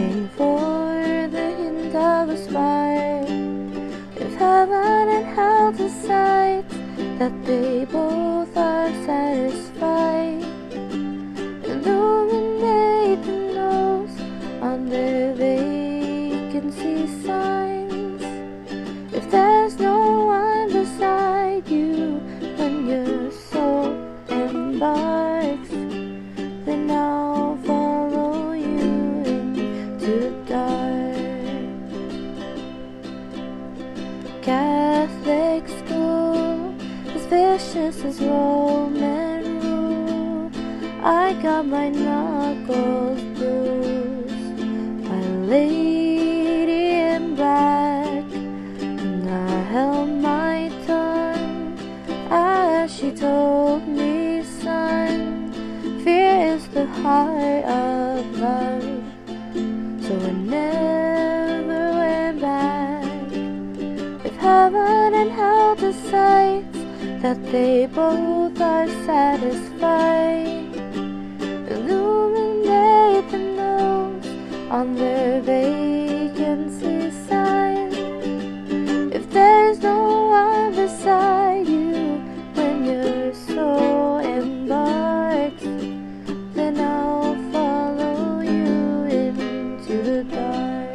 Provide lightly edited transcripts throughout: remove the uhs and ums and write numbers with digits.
looking for the hint of a spark. If heaven and hell decide that they both are satisfied, illuminate the nose on their vacancy signs. If there's no one beside you when your soul embarks, then I'll follow you into the dark. Catholic school, as vicious as Roman rule. I got my knuckles bruised by a lady in black, and I held my tongue as she told me, son, fear is the heart of love. So I never went back. If heaven and hell decides that they both are satisfied, illuminate the nose on their vacancy sign. If there's no one beside you when your soul embarks, then I'll follow you into the dark.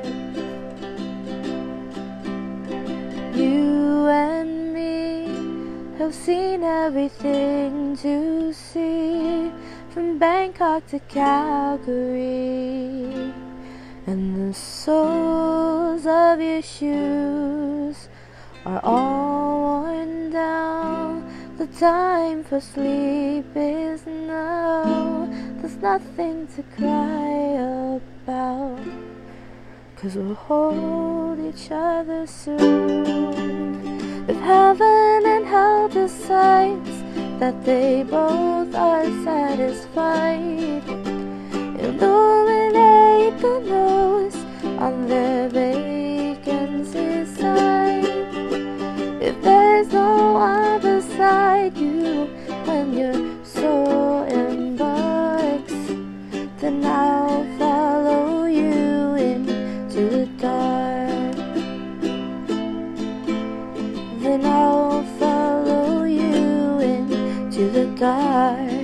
You and me have seen everything to see, from Bangkok to Calgary, and the soles of your shoes are all worn down. The time for sleep is now. There's nothing to cry about, 'cause we'll hold each other soon. If heaven and hell decides that they both are satisfied, illuminate the nose on their vacancy sign. If there's no one beside you when your soul embarks, then I'll follow you into the dark. Then I'll follow you into the dark.